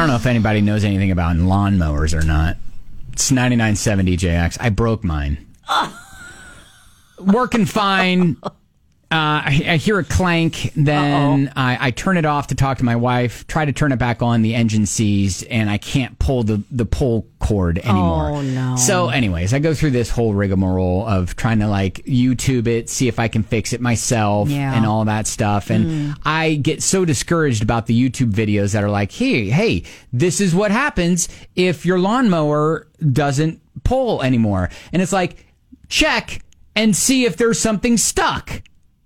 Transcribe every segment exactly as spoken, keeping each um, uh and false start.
don't know if anybody knows anything about lawnmowers or not. It's ninety-nine point seven D J X. I broke mine. Working fine. Uh, I, I hear a clank, then I, I turn it off to talk to my wife, try to turn it back on, the engine seized, and I can't pull the, the pull cord anymore. Oh, no. So anyways, I go through this whole rigmarole of trying to like YouTube it, see if I can fix it myself Yeah. and all that stuff. And mm. I get so discouraged about the YouTube videos that are like, hey, hey, this is what happens if your lawnmower doesn't pull anymore. And it's like, check and see if there's something stuck.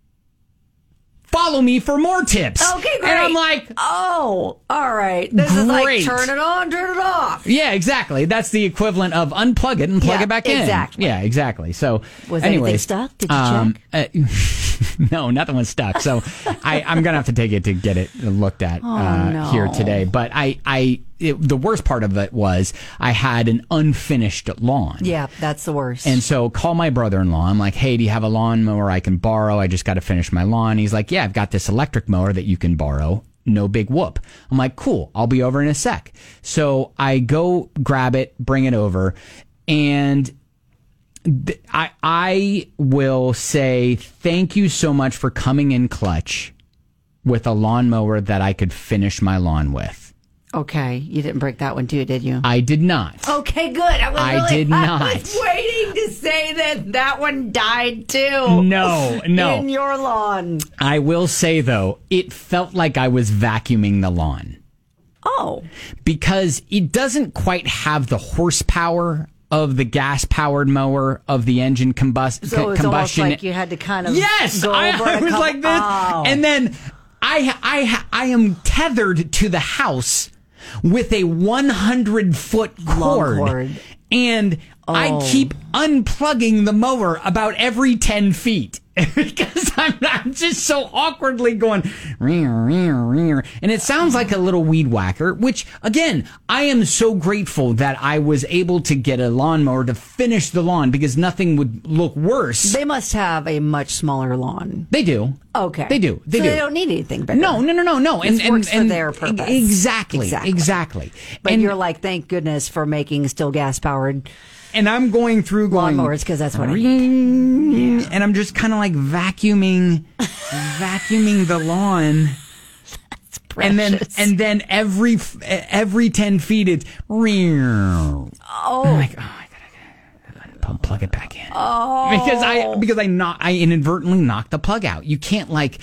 Follow me for more tips. Okay, great. And I'm like, oh, all right. This great. is like turn it on, turn it off. Yeah, exactly. That's the equivalent of unplug it and plug yeah, it back in. Exactly. Yeah, exactly. So, was anyways, anything stuck? Did you um, check? Uh, no, nothing was stuck. So, I, I'm gonna have to take it to get it looked at oh, uh, no. here today. But I, I, it, the worst part of it was I had an unfinished lawn. Yeah, that's the worst. And so, call my brother-in-law. I'm like, hey, do you have a lawnmower I can borrow? I just got to finish my lawn. He's like, yeah, I've got this electric mower that you can borrow. No big whoop. I'm like, cool, I'll be over in a sec. So I go grab it, bring it over, and th- I I will say thank you so much for coming in clutch with a lawnmower that I could finish my lawn with. Okay, you didn't break that one too, did you? I did not. Okay, good. I, was I really, did not. I was waiting to say that that one died too. No, no. In your lawn. I will say, though, it felt like I was vacuuming the lawn. Oh. Because it doesn't quite have the horsepower of the gas-powered mower of the engine combust- so it was combustion. Almost like you had to kind of yes, go I, over I a was couple- like this, oh. and then I, I, I am tethered to the house with a one hundred foot cord, cord. and oh. I keep unplugging the mower about every ten feet. Because I'm, I'm just so awkwardly going, rear, rear, rear. And it sounds like a little weed whacker, which, again, I am so grateful that I was able to get a lawnmower to finish the lawn because nothing would look worse. They must have a much smaller lawn. They do. Okay. They do. They so do. They don't need anything bigger. No, no, no, no, no. This and, works and, and for their purpose. Exactly. Exactly. Exactly. But and, you're like, thank goodness for making still gas-powered and I'm going through going lawnmowers because that's what I need. And I'm just kind of like vacuuming, vacuuming the lawn. That's precious. And then, and then every every ten feet, it's rear. Oh, I'm like, oh, I gotta, I gotta plug it back in. Oh, because I because I knock, I inadvertently knocked the plug out. You can't like.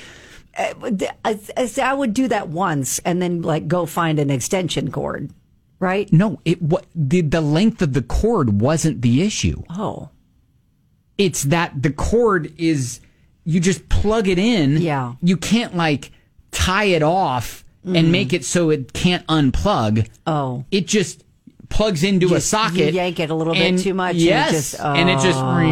I, I, I would do that once and then like go find an extension cord. Right? No, it what the the length of the cord wasn't the issue. Oh. It's that the cord is you just plug it in. Yeah. You can't like tie it off mm. and make it so it can't unplug. Oh. It just plugs into just, a socket. You yank it a little bit too much. Yes. And it just, oh. and it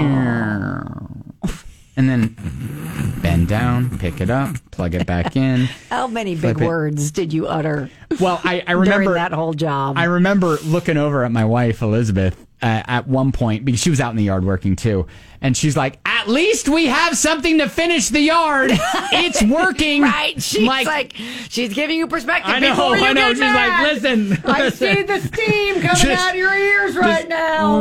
just and then bend down, pick it up, plug it back in. How many big it. words did you utter? Well, I, I remember during that whole job. I remember looking over at my wife Elizabeth uh, at one point because she was out in the yard working too, and she's like, "At least we have something to finish the yard. It's working." Right? She's like, like, she's giving you perspective. I know, before you I know. Get She's mad. like, "Listen, I listen. see the steam coming Just- out of your ears right now."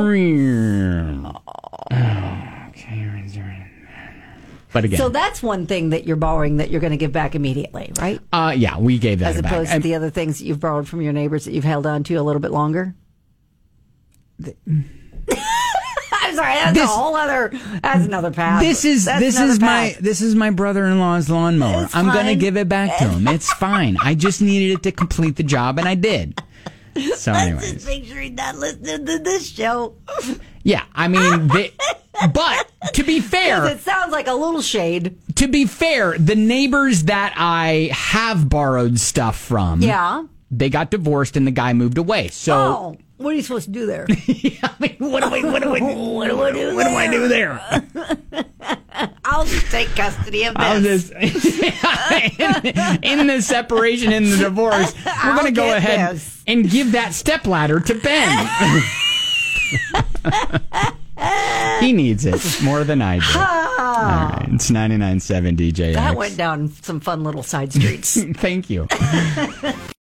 But again, So that's one thing that you're borrowing that you're going to give back immediately, right? uh, yeah, we gave that As back. opposed to And- the other things that you've borrowed from your neighbors that you've held on to a little bit longer. I'm sorry, that's This- a whole other. That's another path. This is That's this another is my path. this is my brother-in-law's lawnmower. It's I'm gonna fine. give it back to him. It's fine. I just needed it to complete the job, and I did. So, Let's anyways, just make sure he's not listening to this show. yeah. I mean, they, but to be fair, It sounds like a little shade. to be fair, the neighbors that I have borrowed stuff from, Yeah. they got divorced and the guy moved away. So, Oh, what are you supposed to do there? I mean, what do I what do I What do I do what do I do there? I'll just take custody of this. I'll just in, in the separation, in the divorce, we're I'll going to go get ahead this. and give that stepladder to Ben. He needs it more than I do. All right, it's ninety-nine point seven D J X. That went down some fun little side streets. Thank you.